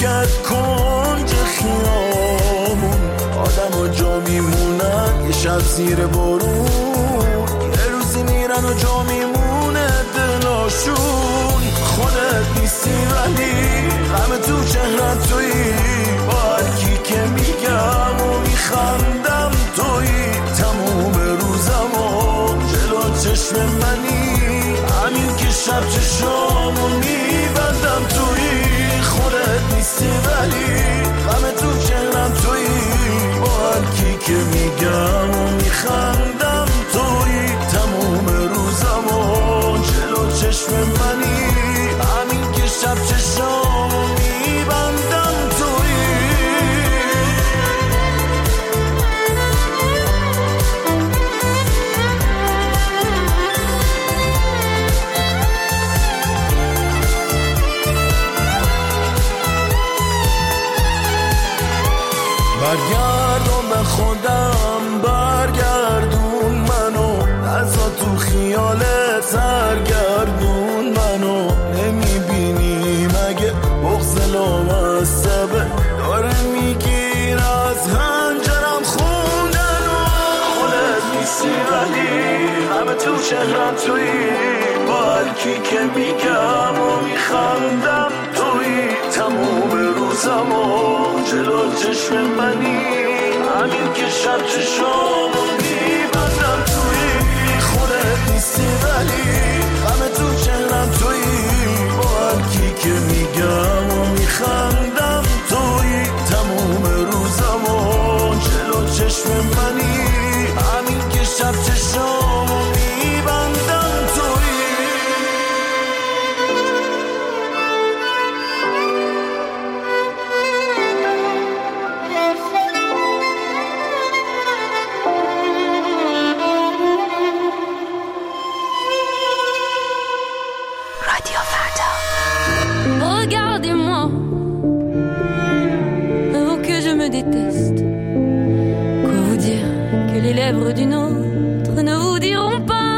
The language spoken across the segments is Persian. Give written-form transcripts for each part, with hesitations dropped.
کرد کنج خیامون، آدم ها جا میمونن یه شب زیر بارون، یه روزی میرن و جا میمونه دلاشون. خودت نیستی ولی غم تو چهرت تویی، با هر کی که میگم و میخندم تویی. تموم روزمو جلو چشم منی، همین که شب چشامو میبندم تویی. خودت نیستی ولی غم تو چهرم تویی، با هر کی که میگم و میخندم تویی. تموم روزمو جلو چشم منی، همین که شب چشامو میبندم تویی. برگردون به خودم، برگردون منو، ازا تو خیالت سرگردون منو. نمیبینی مگه بغض لامصبه داره میگیر از هنجرم خوندنو. خودت نیستی ولی همه تو چهرم تویی، با هر کی که میگم و میخندم تویی. تموم روزمو جلو چشم منی، همین که شب چشامو میبندم تویی. خودت نیستی ولی همه تو چهرم تویی، با هر کی که میگم و میخندم تویی. تموم روزمو جلو چشم منی، همین که شب چشامو میبندم تویی. Regardez-moi, oh que je me déteste. Quoi vous dire que les lèvres d'une autre ne vous diront pas.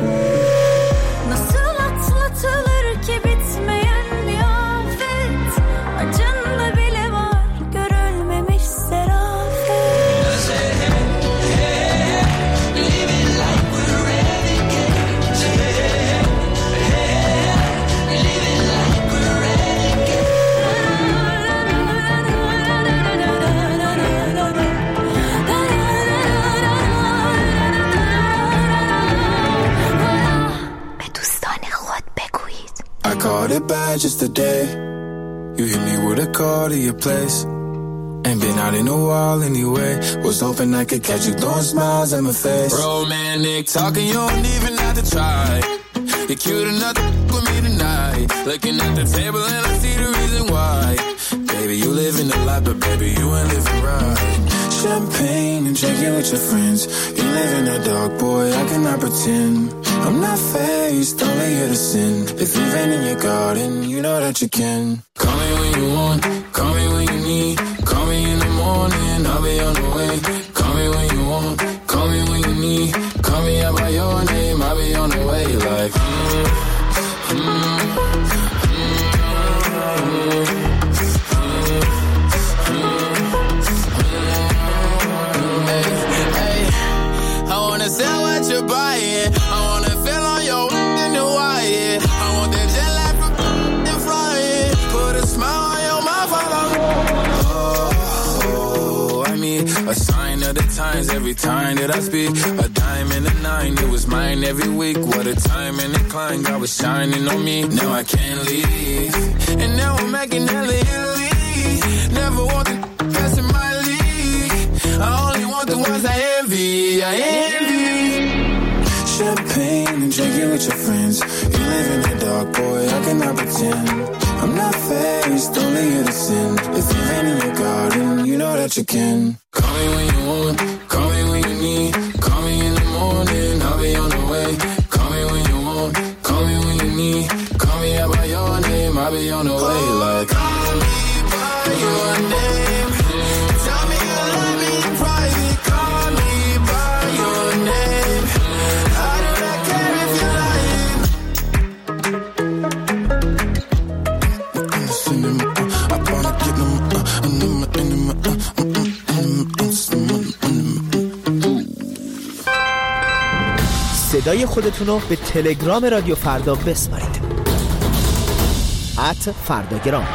Nasıl atlatılır ki bitmeyen bir afet, acında bile var görülmemiş serafet. Living like we're renegades. Living like we're renegades. به دوستان خود بگویید. I caught it bad just today. You hit me with a call to your place. Ain't been out in a while anyway. Was hoping I could catch you throwing smiles at my face. Romantic talking, you don't even have to try. You're cute enough to with me tonight. Looking at the table and I see the reason why. Baby, you living the life, but baby, you ain't living right. Champagne and drinking with your friends. You live in the dark, boy, I cannot pretend. I'm not faced, only here to sin. If you've been in your garden, you know that you can. Call me when you want, call me when you need. Call me in the morning, I'll be on the way. Call me when you want, call me when you need. Call me out by your name, I'll be on the way. Like, I wanna sell what you're buying. I wanna feel on your in the wire. I want that jet lag from and flying. Put a smile on your mouth while I'm I mean, a sign of the times every time that I speak. A dime and a nine, it was mine every week. What a time and a climb, God was shining on me. Now I can't leave, and now I'm making hella Italy. Never want the best in my league. I only want the ones I envy. I envy. Champagne and drinking with your friends. You live in the dark, boy, I cannot pretend. I'm not faced, only here to sin. If you've been in your garden, you know that you can. Call me when you want, call me when you need. Call me in the morning, I'll be on the way. Call me when you want, call me when you need. Call me out by your name, I'll be on the way. Like, call me by your name. Tell me you love me in private. Call me by your name. I do not care if you're lying. I'm the cinema, I wanna get no صدای خودتون رو به تلگرام رادیو فردا بسپارید. @فرداگرام.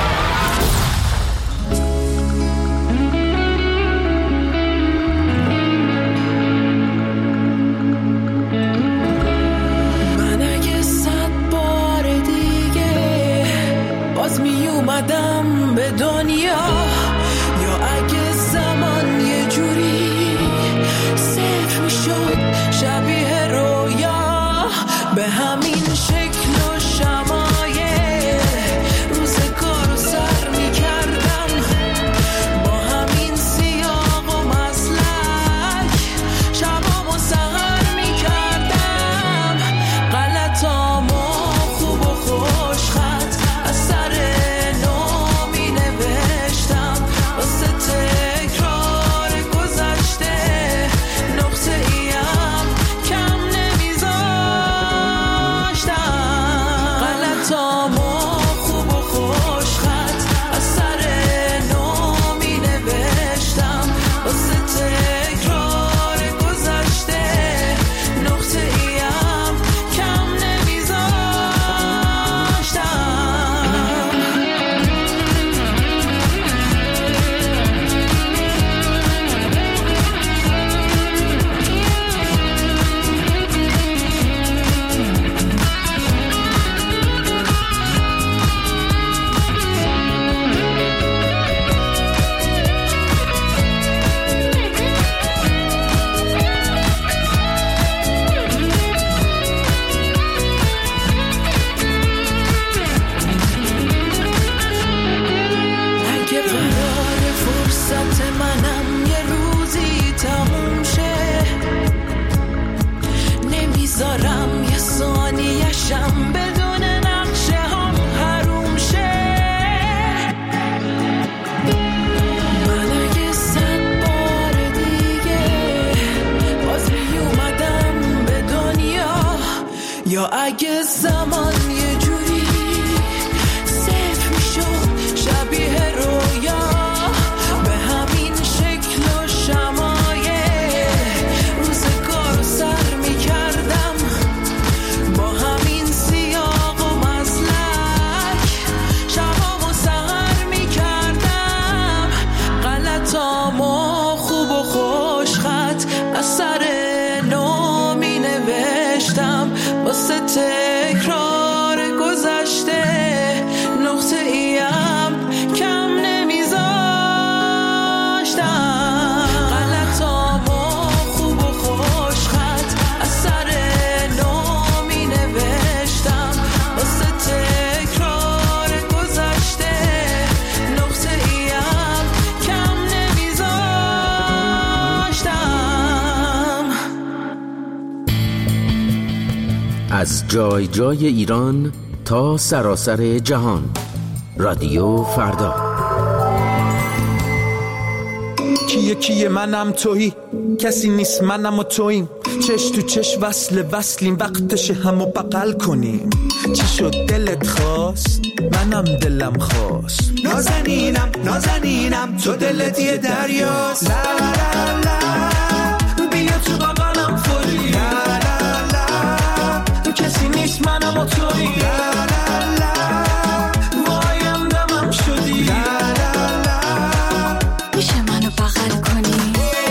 من اگه 100 بار دیگه باز می اومدم به دنیا، یا اگه زمان یه جوری صفر می شد شبیه رویا، به همین شکل و شمایه روزگار رو سر می کردم، با همین سیاق و مسلک شبام و سهر می کردم، غلطام و خوب و خوش خط از سر نو می نوشتم، واسه تکرار گذشته نقطه ایم کم نمیذاشتم، غلطام و خوب و خوش خط از سر نو می نوشتم، واسه تکرار گذشته نقطه ایم کم نمیذاشتم. اگه قرار فرصت منم یه روزی تموم شه، نمیذارم یه ثانیه‌شم بدون نقشه هم حروم شه. من اگه 100 بار دیگه باز می اومدم به دنیا، یا اگه زمان یه جوری صفر می شد شبیه رویا، به همین شکل و شمایه روزگار رو سر می کردم، با همین سیاق و مسلک شبام و سهر می کردم، غلطام و خوب و خوش خط از سر نو می نوشتم، واسه تکرار گذشته نقطه ایم کم نمیذاشتم، غلطام و خوب و خوش خط از سر نو می نوشتم، واسه تکرار گذشته نقطه ایم کم نمیذاشتم. از جای جای ایران تا سراسر جهان، رادیو فردا. کیه منم تویی، کسی نیست منم و توییم، چش تو چش وصلیم، وقتش همو بغل کنیم. چی شد دلت خواست منم دلم خواست، نازنینم تو دلت یه دریاست، لا لا لا بیا تو بغلم فوری، لا لا لا کسی نیست منم و تویی، لا لا لا وایم دمم شدی، لا لا لا میشه منو بغل کنی؟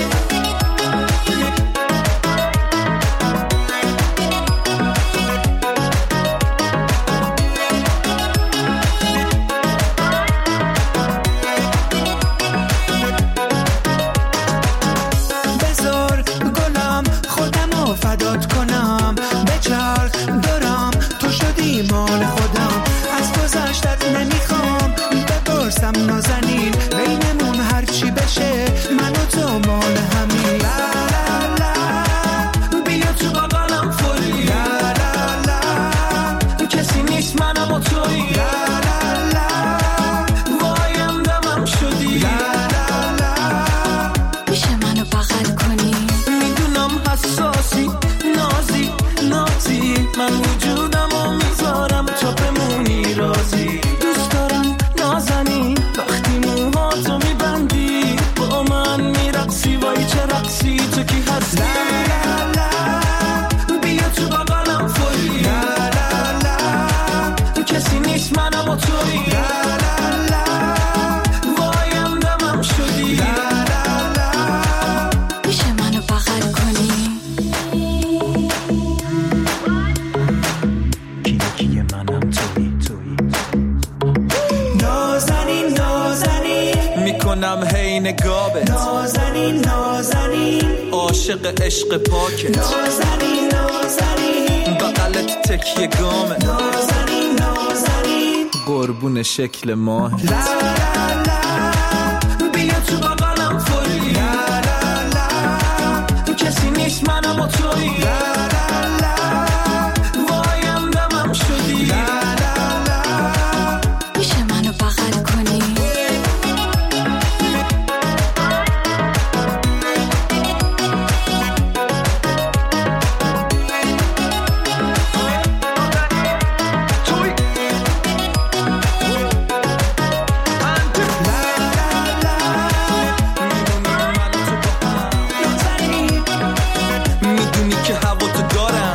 بذار گلم خودمو فدات کنم، بچرخ دارم تو شدی مال خودم، از گذشتت نمیخوام بپرسم نازنین، بینمون هرچی بشه من و تو مال همین، لا لا لا بیا تو بغلم فوری، لا لا لا کسی نیست منم و تویی، لا لا لا وایم دمم شدی، لا لا لا میشه منو بغل کنی؟ میدونم حساسی نازی من وجودم و میذارم تا بمونی رازی، دوست دارم نازنین وقتی موهاتو میبندی، با من میرقصی وای چه رقصی تو کی هستی، لا لا لا نیست منم و تویی لا لا لا وایم دمم شدی لا لا لا میشه منو بغل کنی کیه منم تویی نازنین نازنین میکنم هی نگابت نازنین نازنین عاشق عشق پاکت نازنین نازنین بغلت تکیه گامت نازنین نازنین قربون شکل ماه لا لا لا بیا تو بغلم فوری لا لا لا کسی نیست منم و تویی لا لا لا وایم دمم شدی لا لا لا میشه منو بغل کنی میدونی که هوا تو دارم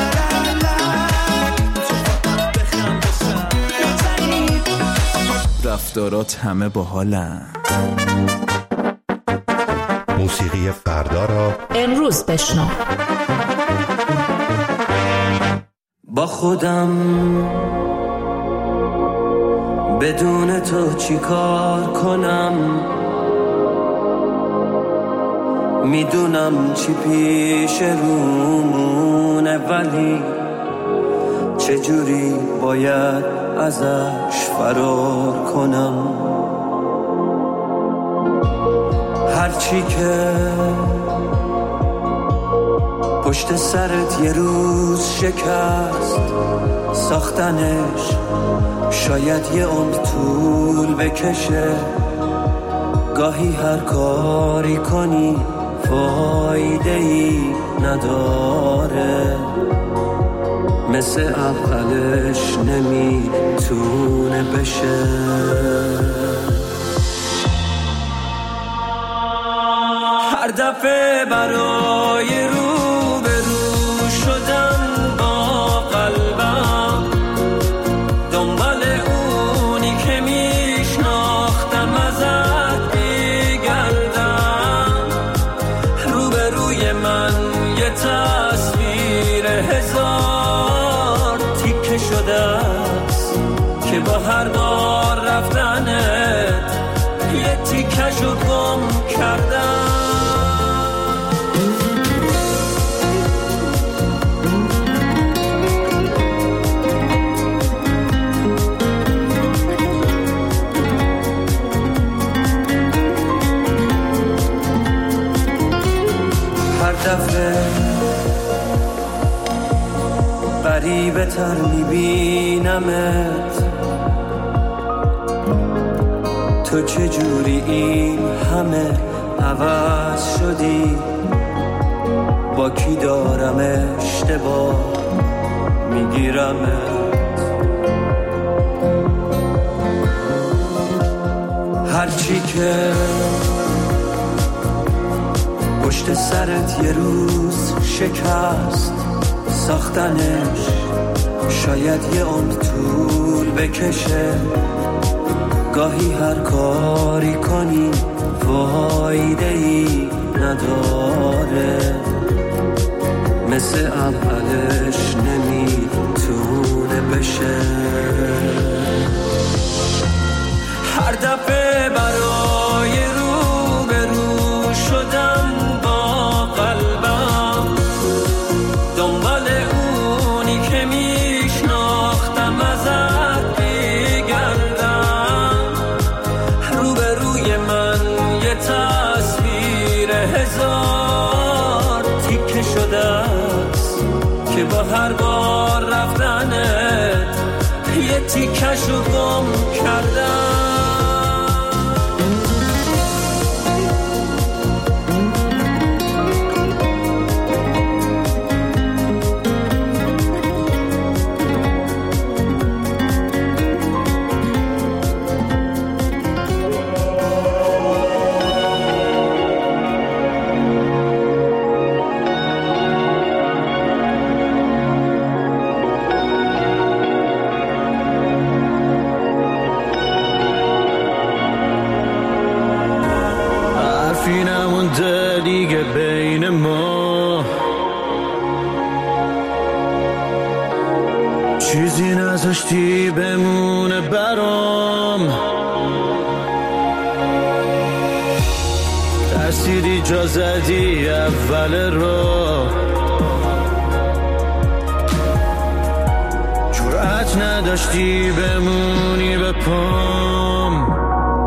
رفتارات همه باحالن موسیقی فردا را امروز بشنو. با خودم بدون تو چی کار کنم میدونم چی پیش رومونه ولی چجوری باید ازش فرار کنم هرچی که پشت سرت یه روز شکست ساختنش شاید یه عمر طول بکشه گاهی هر کاری کنی فایده‌ای نداره مثل اولش نمیتونه بشه هر دفعه برای روبرو شدن با قلبم دنبال اونی که میشناختم ازت میگردم روبروی من یه تصویر هزار تیکه شده است که با هر بار رفتنت یه تیکشو گم کردم هر دفعه غریبه تر میبینمت تو چجوری این همه عوض شدی با کی دارم اشتباه میگیرمت هرچی که پشت سرت یه روز شکست ساختنش شاید یه عمر طول بکشه گاهی هر کاری کنی فایده‌ای نداره مثل اولش نمیتونه بشه هر دفعه برای روبرو شدن با قلبم دنبال اونی که میشناختم ازت میگردم روبروی من یه تصویر هزار تیکه شده است که با هر بار رفتنت یه تیکشو گم کردم نداشتی بمونه برام، ترسیدی جا زدی اول راه، جرأت نداشتی بمونی به پام،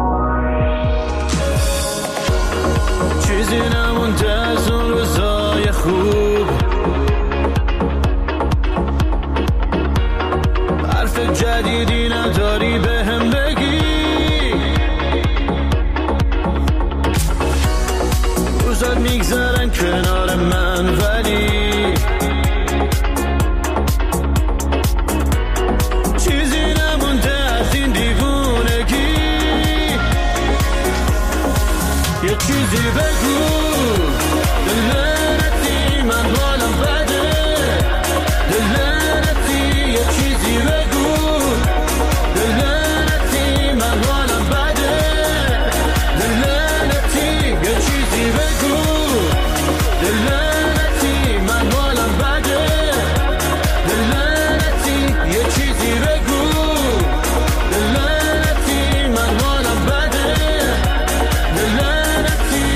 چیزی نمونده از اون روزای خوب، حرف جدیدی نداری بهم بگی، روزات میگذرن کنار من ولی چیزی نمونده از این دیوونگی، یه چیزی بگو دلنتی من حالم بده، دلنتی یه چیزی بگو دلنتی من حالم بده، دلنتی یه چیزی بگو دلنتی من حالم بده، دلنتی یه چیزی بگو دلنتی من حالم بده، دلنتی.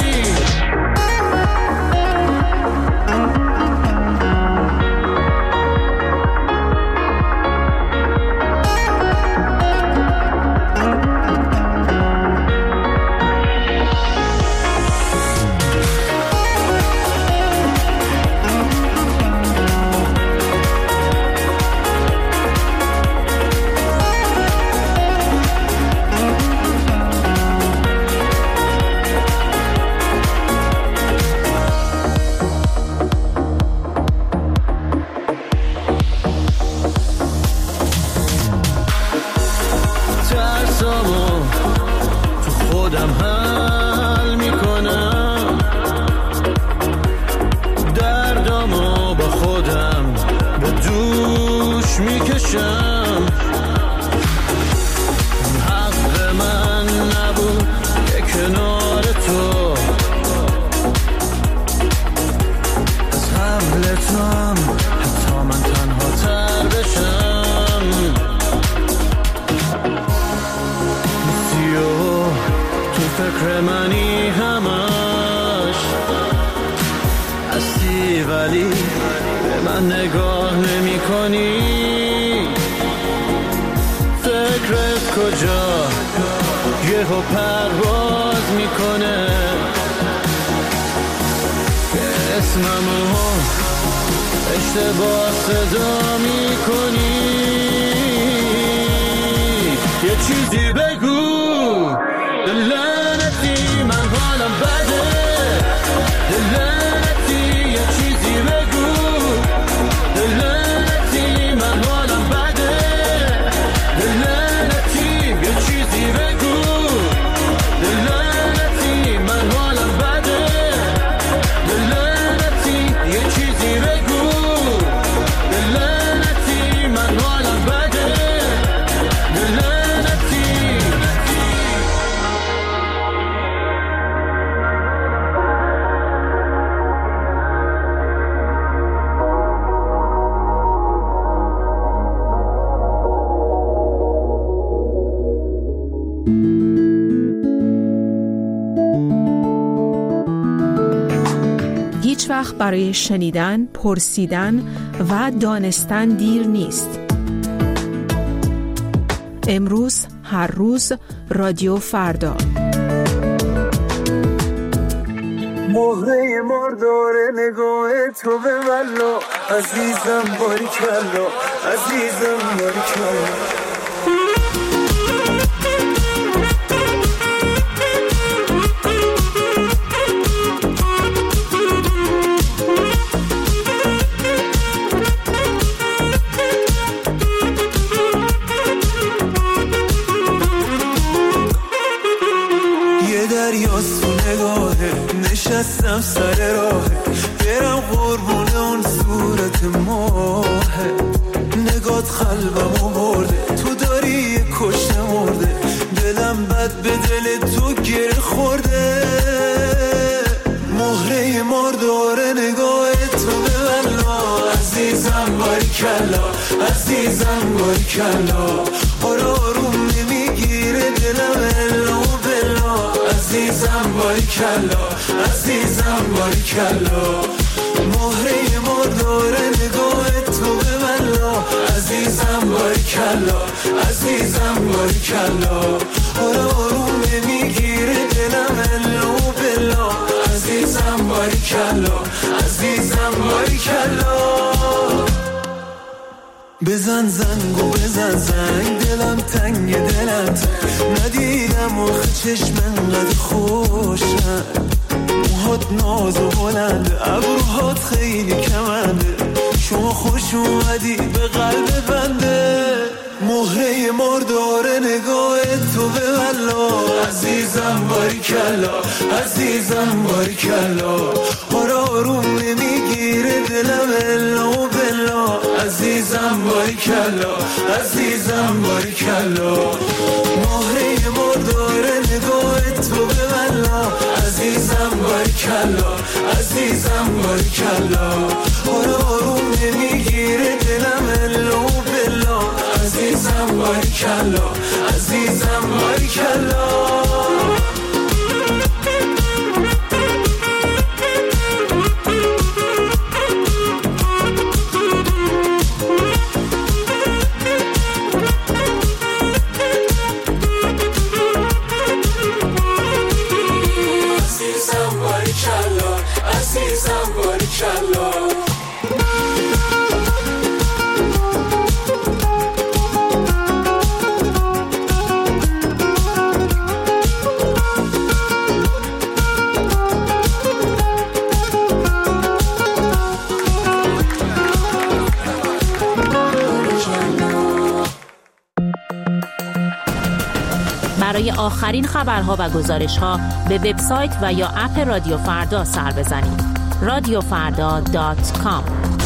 ترسامو تو خودم حل میکنم، دردامو با خودم به دوش میکشم، حق من نبود که کنار تو از حمل تو هم حتی من تنها تر بشم، تو فکر منی همش هستی ولی به من نگاه نمی کنی، فکرت کجا یهو پرواز میکنه که اسممو اشتباه صدا میکنی، یه چیزی بگو دلنتی من حالم بده، دلنتی یه چیزی بگو دلنتی من حالم بده، دلنتی یه چیزی بگو دلنتی من حالم بده، دلنتی یه چیزی بگو دلنتی من حالم بده، دلنتی. هیچ وقت برای شنیدن، پرسیدن و دانستن دیر نیست. امروز، هر روز، رادیو فردا. مهره ماردار نگاه تو به والله، عزیزم باریکلا، عزیزم باریکلا. نشستم سر راه برم قربون اون صورت ماهه، نگات قلبمو برده، تو داری یه کشته مرده، دلم بد به دل تو گره خورده، مهره ماردار نگاه تو به والله، عزیزم باریکلا، عزیزم عزیزم باریکلا آروم نمیگیره دلم الا و بلا عزیزم باریکلا عزیزم باریکلا مهره مردار نگاه تو به ملا عزیزم باریکلا عزیزم باریکلا آروم نمیگیره دلم الا و بلا عزیزم باریکلا عزیزم باریکلا بزن زنگ و بزن زنگ دلم تنگ دلم ندیدم آخه چشم انقدر خوشن موهات ناز و بلنده ابروهات خیلی کمنده شما خوش اومدی به قلب بنده مهره مردار نگاه تو به ملا عزیزم باریکلا عزیزم باریکلا آروم نمیگیره دلم الا و بلا عزیزم باریکلا عزیزم باریکلا مهره مردار نگاه تو به ملا عزیزم باریکلا عزیزم باریکلا آروم نمیگیره دلم الا و بلا عزیزم باریکلا عزیزم باریکلا برای آخرین خبرها و گزارش‌ها به وبسایت و یا اپ رادیو فردا سر بزنید. radiofarda.com.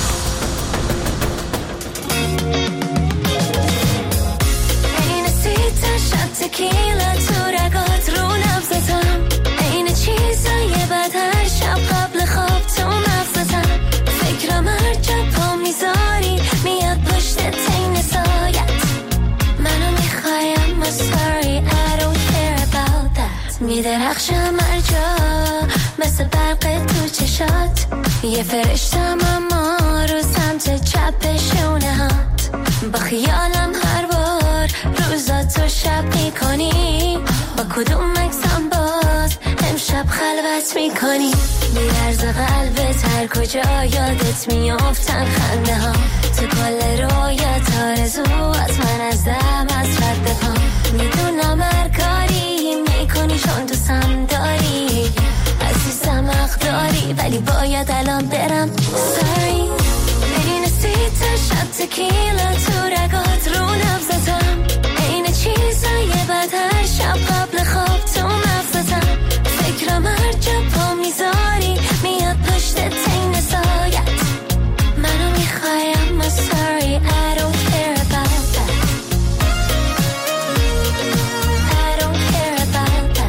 این سیتا شب تکیلا تو رگات رو نبزتم این چیزای بد هر شب قبل خواب تو مغزتم فکرم هر جا پا میذاری میاد پشت تین سایت منو میخوایم و sorry I don't care about that میدرخشم هر جا مثل برق تو چشات یه فرشتم اما رو سمت چپ شونهات با خیالم هر بار روزا تو شب میکنی با کدوم مکسم باز امشب خلوت میکنی میرز قلبت هر کجا یادت میافتن خنده ها تو کل رویت آرزو از من از دم از رد پا میدونم هر کاری میکنی چون دوستم داری عزیزم حق داری ولی باید الان برم sorry این سیتا شب تکیلا تو رگات رو نبزتم این چیزای بد هر شب قبل خواب تو مغزتم فکرم هر جا پا میذاری میاد پشت تین سایت منو میخوایم و sorry I don't care about that I don't care about that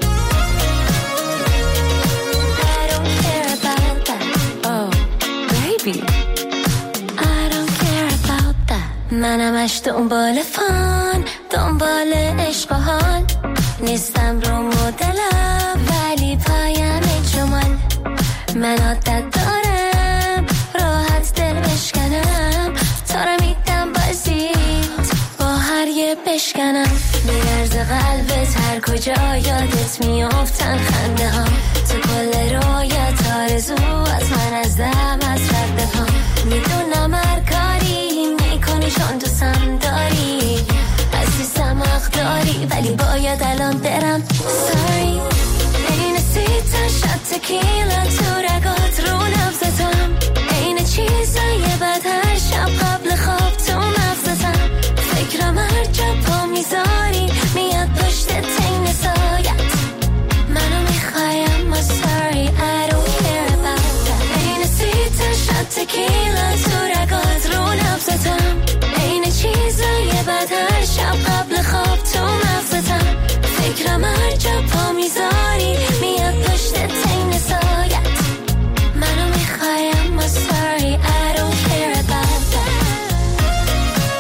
I don't care about that oh baby I don't care about that منمش دنبال فان دنبال عشق و حال نیستم رو مدلم ولی پایم جمال من عادت دارم راحت دل بشکنم تا رو میدم بازیت با هر یه بشکنم میرز قلبت هر کجا یادت میافتن خنده ها تو کل رویت آرزو از من از دم از رد پا میدونم هر کاری میکنی چون دوستم داری عزیزم حق داری ولی باید الان برم sorry این سیتا شب تکیلا تو رگات رو نبزتم این چیزای بد هر شب قبل خواب تو مغزتم فکرم هر جا پا میذاری میاد پشت تین سایت منو میخوایم و sorry I don't care about that این سیتا شب تکیلا تو رگات رو نبزتم این چیزای بد هر شب قبل خواب تو مغزتم فکرم هر جا پا میذاری میاد پشت تین سایت منو میخوایم و sorry I don't care about that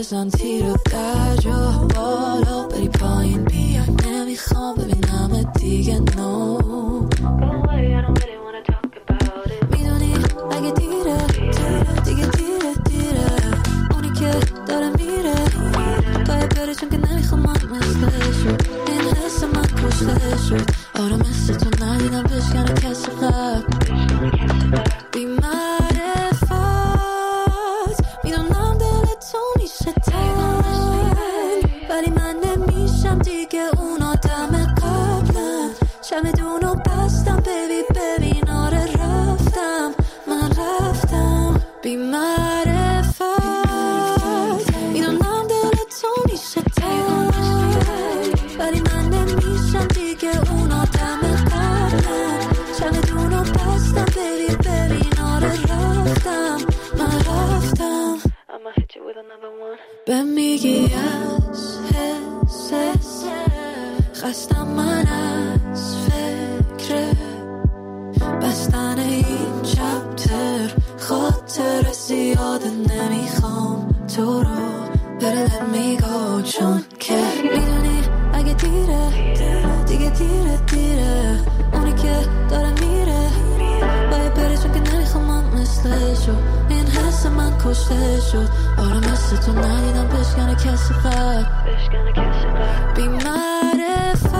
بزن تیرو در جا بالا بری پایین بیای نمیخوام ببینم دیگه نو میدونی اگه دیره دیگه دیره اونی که داره میره باید بره چون که نمیخوام من مثل شد این حس من کشته شد آره مثل تو ندیدم بشکنه کسی قبل بی معرفت میدونم دل تو میشه تنگ ولی من نمیشم دیگه اون آدم قبلم چمدونو بستم ببین آره رفتم من رفتم بی معرفت میدونم دل تو میشه تنگ ولی من نمیشم دیگه اون آدم قبلم چمدونو بستم ببین آره رفتم من رفتم I'ma hit you with another one به میگی از حس خستم من از فکر بستن این چپتر خاطر زیاده نمیخوام تو رو بره let me go چون که میدونی اگه دیره دیگه دیره اونی که داره میره باید بره چون که نمیخوام من مثل شو این حس من کشته شد آره مثل تو ندیدم بشکنه کسی قد بی معرفت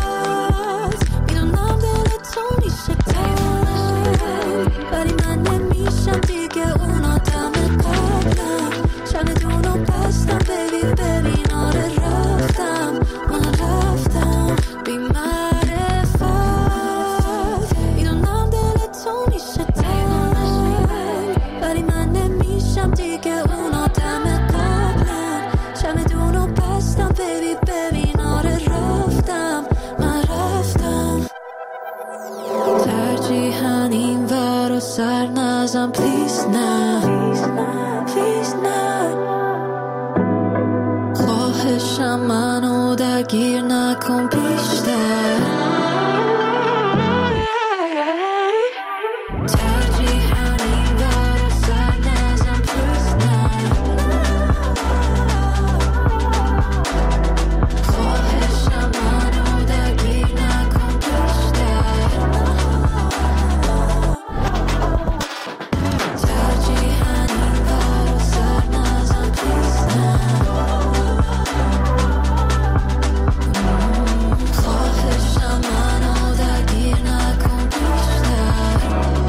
میدونم دل تو میشه تنگ ولی من نمیشم دیگه اون آدم قبلم چمدونو بستم ببین آره رفتم من رفتم بی معرفت میدونم دل تو میشه تنگ ولی من نمیشم دیگه اون آدم قبلم چمدونو بستم ببین آره رفتم من رفتم ترجیحاً این ور و سر نزم پلیز نه خواهشم منو درگیر نکن بیشتر ترجیحاً این ور و سر نزم پلیز نه خواهشم منو درگیر نکن بیشتر ترجیحاً این ور و سر نزم پلیز نه خواهشم منو درگیر نکن بیشتر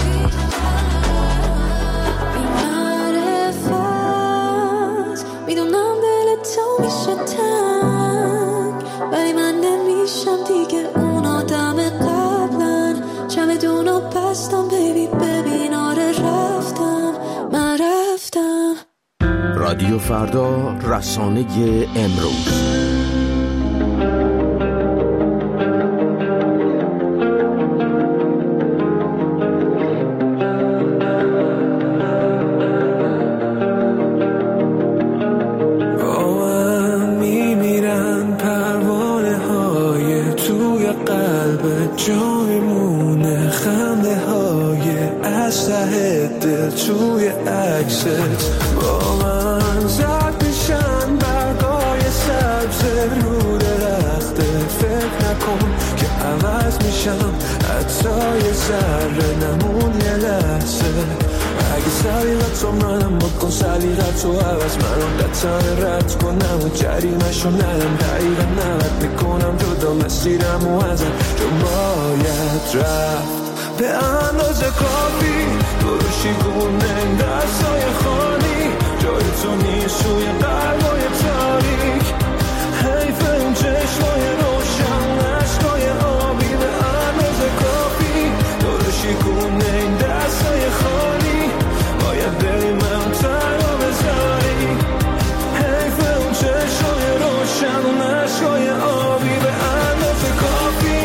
بی معرفت میدونم دل تو میشه تنگ ولی من نمیشم دیگه اون آدم قبلن چمدونو بستم ببین آره رفتم من رفتم رادیو فردا رسانه امروز میمیرن پروانه های توی قلب جا میمونه خنده های از ته دل توی عکست با من زد میشن برگای سبز رو درخته فکر نکن که عوض میشم حتی یه ذره نمون یه لحظه اگه سلیقت رو منم بکن سلیقت رو عوض من رو قطعه رد کنم و جریمش رو ندم دقیقا نوت میکنم جدا مسیرم و ازم چون باید رفت به اندازه کافی دروشی گونه دستای خالی جای تو نیست روی قلبای تاریک حیف اون چشمای روشن عشقای آبی به اندازه کافی دروشی گونه دستای خالی باید بری من تنها بذاری حیف اون چشمای روشن عشقای آبی به اندازه کافی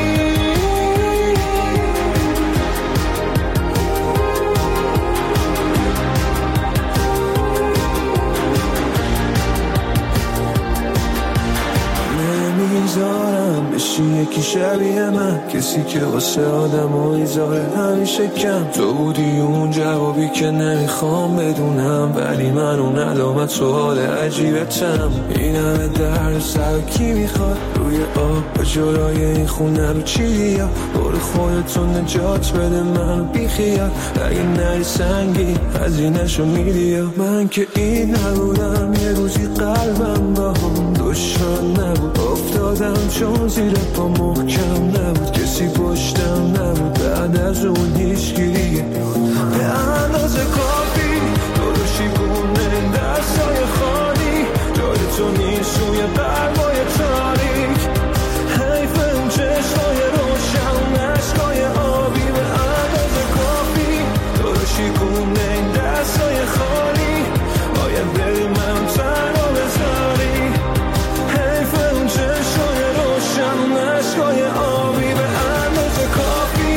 نمیذارم بشی یکی شبیه من، کسی که واسه آدمایی ظاهر همیشه کم. تو بودی اون جوابی که نمیخوام بدونم، ولی من اون علامت سوال عجیبتم. این همه درد سر کی میخواد روی آب به جلوی این خونه رو چی بیا؟ برو خودتون نجات بده من بیخیال، اگه نری سنگی هزینه‌شو میدی. من که این نبودم، یه روزی قلبم با هم دشمن نبود، افتادم چون زیر پا محکم نبود، کسی پشتم نبود، بعد از اون هیچ گیریه به اندازه کافی درشی بونه دستای خالی، جای تو نیست روی قلبای تاریک. حیف اون چشمای روشن عشقای آبی، به اندازه کافی درشی بونه دستای خالی، باید بری من تنها بذاری. حیف اون چشمای روشن عشقای آبی، به اندازه کافی.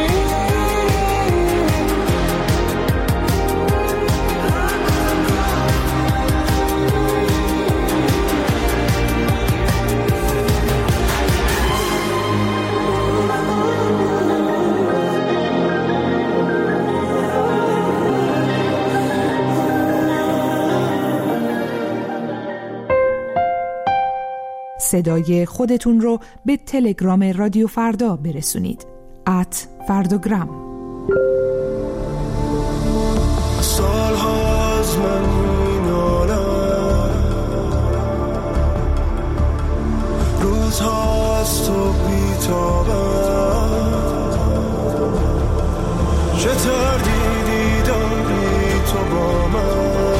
صدای خودتون رو به تلگرام رادیو فردا برسونید. @فرداگرام. سالها از من مینالم، روزها از تو بیتابم، چه تردیدی داری تو با من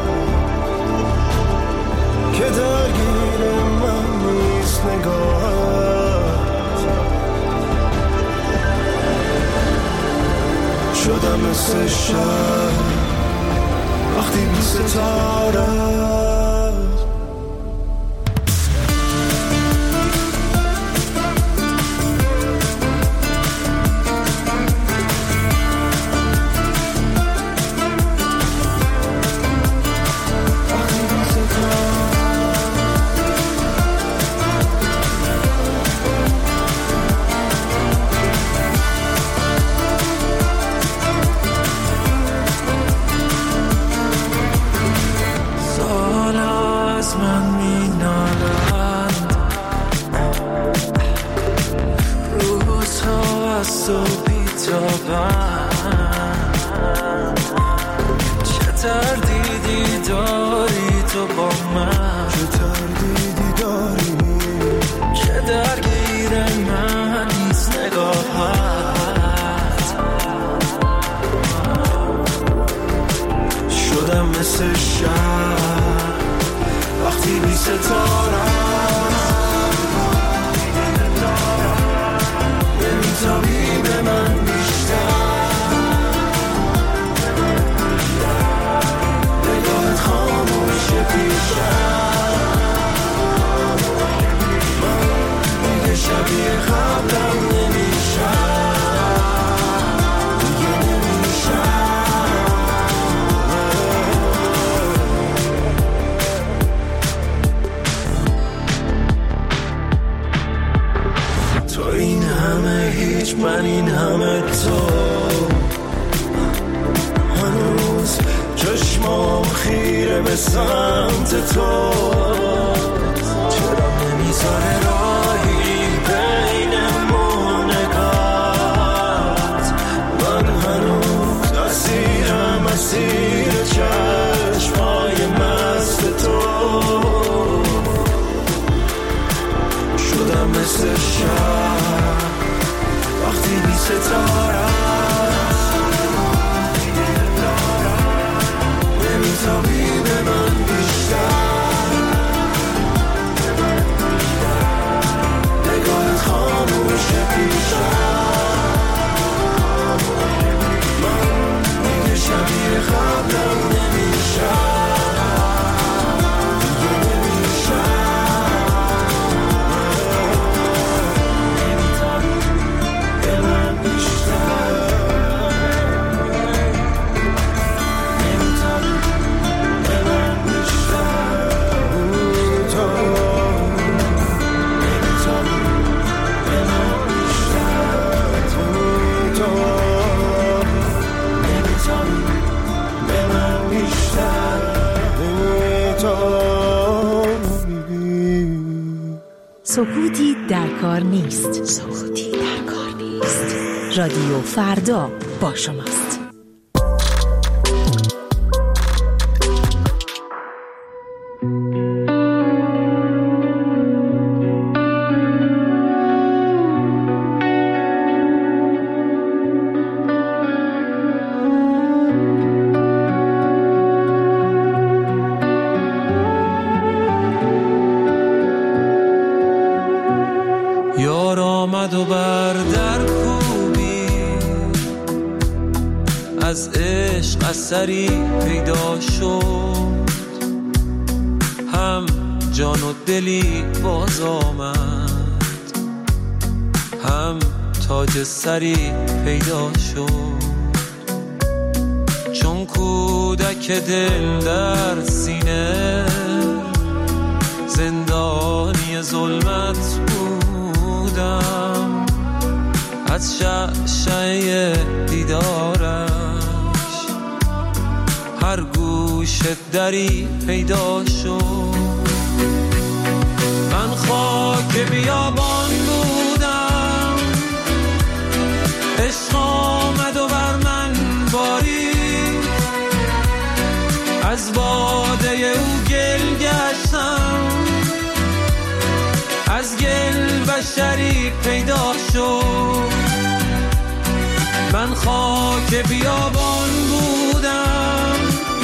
که درگیر من نیست نگاهت. شدم مثل شب وقتی بی ستاره. من این همه تو هنوز چشمام خیره به سمت تو، چرا نمیذاره راهی بینمون نگات. من هنوز اسیر چشمای مست تو، شدم مثل شب وقتی بی ستاره نمیتابی به من بیشتر، نگاهت خاموشه بیشتر. من دیگه شبیه قبلم نمیشم. Stop. سکوتی در کار نیست. رادیو فردا با شماست. یار آمد و بر در کوبی، از عشق اثری پیدا شد، هم جان و دلی باز آمد، هم تاج سری پیدا شد. چون کودک دل در سینه، زندانی ظلمت بودم، از شعشعه دیدارش هر گوش دری پیدا شد. من خاک بیابان بودم، عشق آمد و بر من بارید، از باده او گل گشتم، از گل بشری پیدا شد. من خاک بیابان بودم،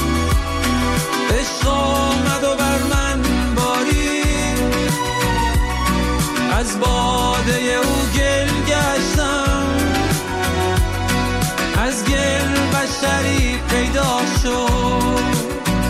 عشق آمد و بر من بارید، از باده او گل گشتم، از گل بشری پیدا شد.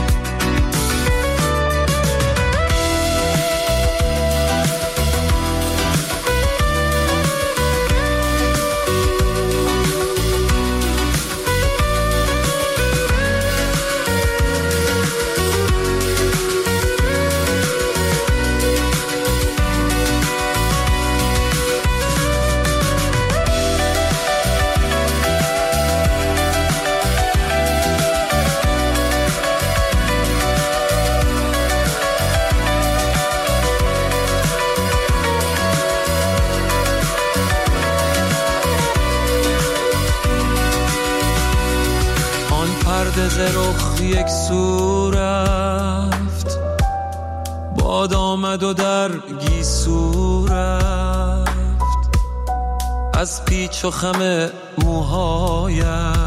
رخ یک سو رفت، باد آمد و در گیسو رفت، از پیچ و خم موهایش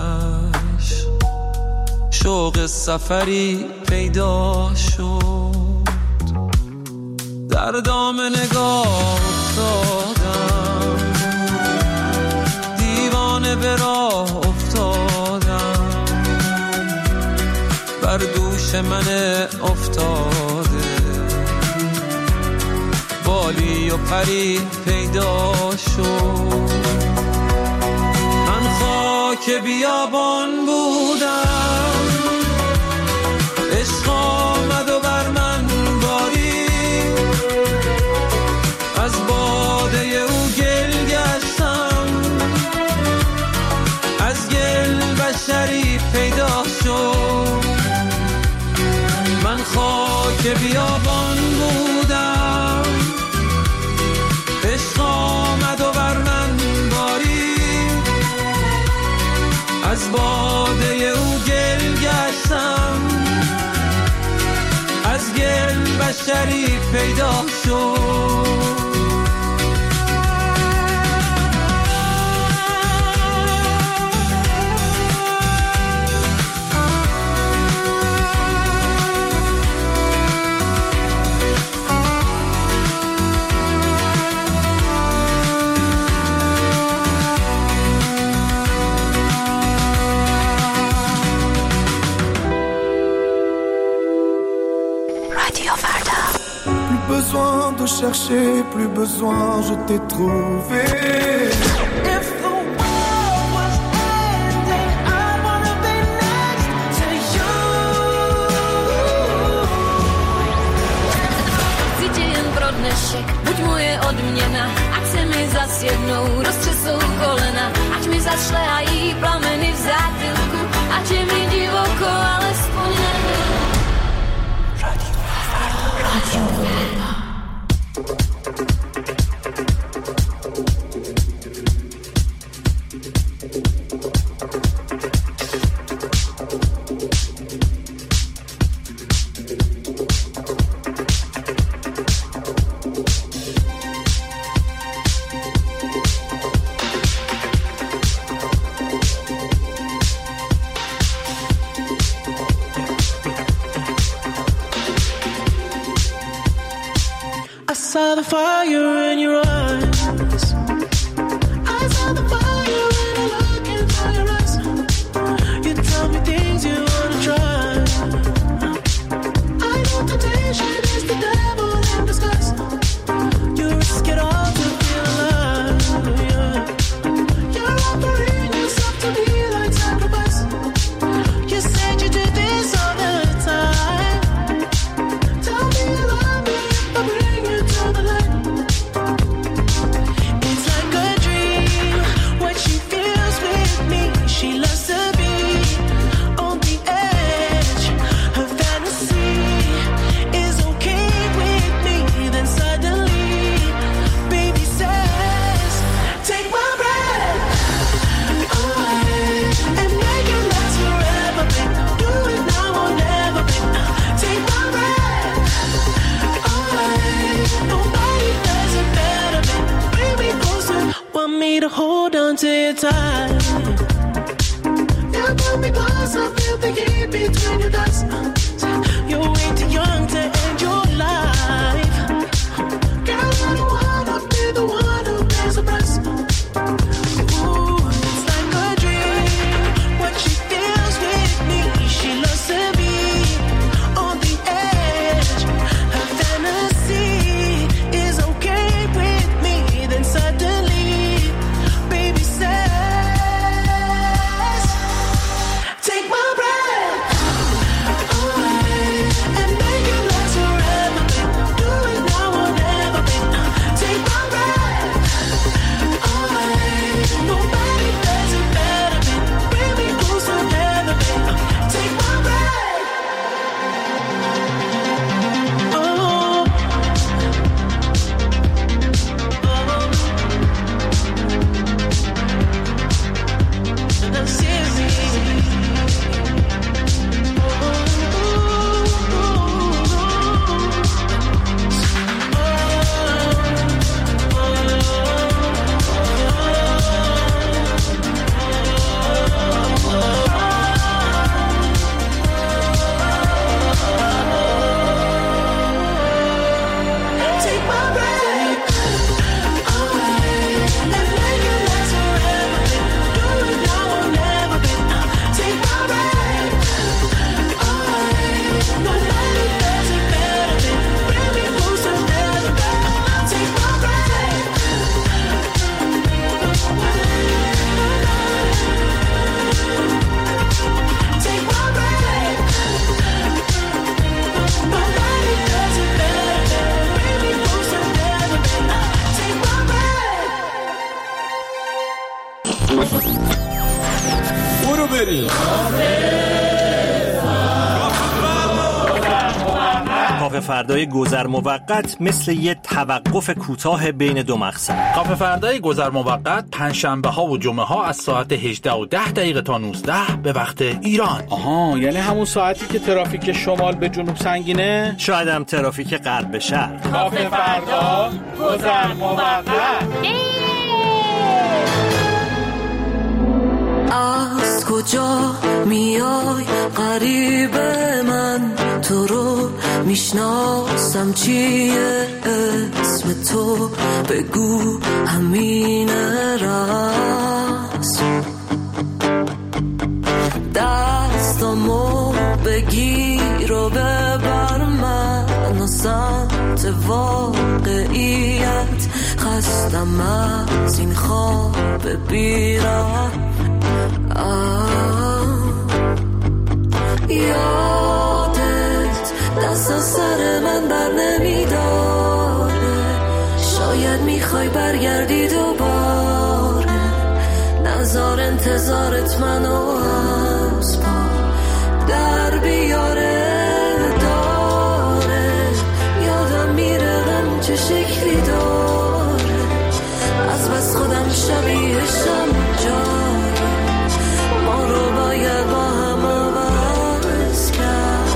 شوق سفری پیدا شد. در دام نگاه افتادم، دیوانه به راه افتادم، بر دوش من افتاده بالی و پری پیدا شد. من خاک بیابان بودم، عشق آمد و بر من بارید، از باده او گل گشتم، از گل بشری پیدا شد. من خاک بیابان بودم، عشق آمد و بر من بارید، از باده او گل گشتم، از گل بشری پیدا شد. Besoin de chercher, plus besoin, je t'ai trouvé. If the world was ending, I wanna be next to you. Tydzień brodnešek, buď moje odměna, ať se mi zas jednou roztřesou kolena, ať mi zašlehají plameny v zátylku, ať je mi divoko, alespoň nevím. Radio. fire in your eyes. I saw the fire when I look into your eyes. You tell me things you wanna try. I know temptation is the devil in disguise. You risk it all to feel alive, yeah. You're offering yourself to me like sacrifice. You said you did this all the time. Tell me you love me if I bring you to the light. It's like a dream, what she feels with me. She loves to be on the edge. Her fantasy is okay with me. Then suddenly, baby says, take my breath away and make it last forever, babe. Do it now or never, babe. Take my breath away. Nobody does it better, babe. Bring me closer. Want me to hold on to your tight. You pull me close, I feel the heat between your thighs. You're way too young to end your life. Girl, I don't wanna be the one who pays the price. Ooh, it's like a dream, what she feels with me. She loves to be on the edge. Her fantasy is okay with me. Then suddenly, baby says, take my breath away and make it last forever, babe. Do it now or never, babe. Take my breath away. Nobody does it better, babe. Bring me closer, never, babe. Take my breath. Oh, take my breath away and make it last forever, babe. Do it now or never, babe. Take my breath away. Nobody does it better, babe. Bring me closer, never, babe. Take my breath. Take my breath. Nobody does it better, babe. Bring me closer, never, babe. Take my breath. برو بریم. کافه فردای گذر موقت مثل یه توقف کوتاه بین دو مقصد. کافه فردای گذر موقت پنجشنبه ها و جمعه ها از ساعت 18:10 تا 19 به وقت ایران. آها، یعنی همون ساعتی که ترافیک شمال به جنوب سنگینه؟ شاید هم ترافیک غرب به شرق. کافه فردا گذر موقت. از کجا میای غریب من؟ تو رو میشناسم چیه اسم تو؟ بگو همین راست. دستامو بگیر و ببر من و سمت واقعیت. خستم از این خواب بیرم. یادت دست از سر من بر نمیداره. شاید میخوای برگردی دوباره. نزار انتظارت منو از پا در بیاره. داره یادم میره غم چه شکلی داره. از بس خودم شبیهشم جا ما رو باید با هم عوض کرد.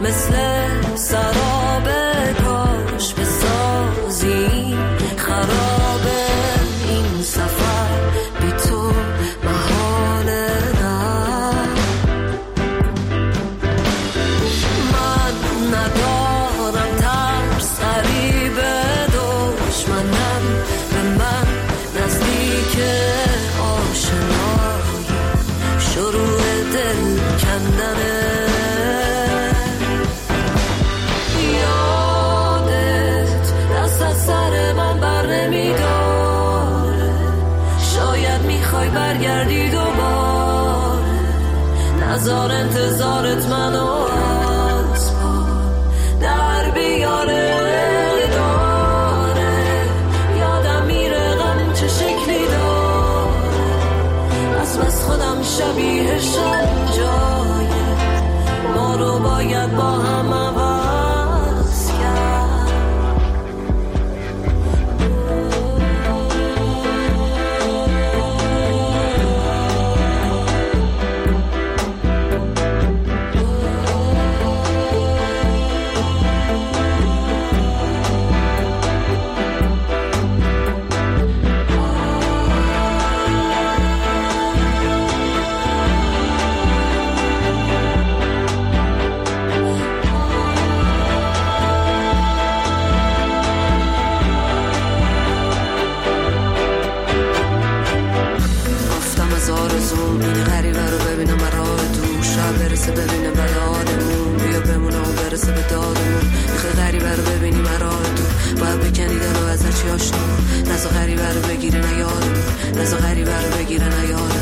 مثل سراب کاش بسازی خرابه این سفر بی تو محاله نه من ندارم ترس قریب دشمنم به من نزدیک آشنایی شروع دل کندنه یادت دست از سر من بر نمیداره شاید میخوای برگردی دوباره نذار انتظارت منو از پا در بیاره داره یادم میره غم چه شکلی داره از خودم شبیه شب جایه ما رو باید با هم عوض کرد ببینه بدادمون بیا بمونه و برسه به دادمون میخوای غریبه رو ببینی مراه تو باید بکنی دلو از چی آشنا نزا غریبه رو بگیره نیادمون نزا غریبه رو بگیره نیادمون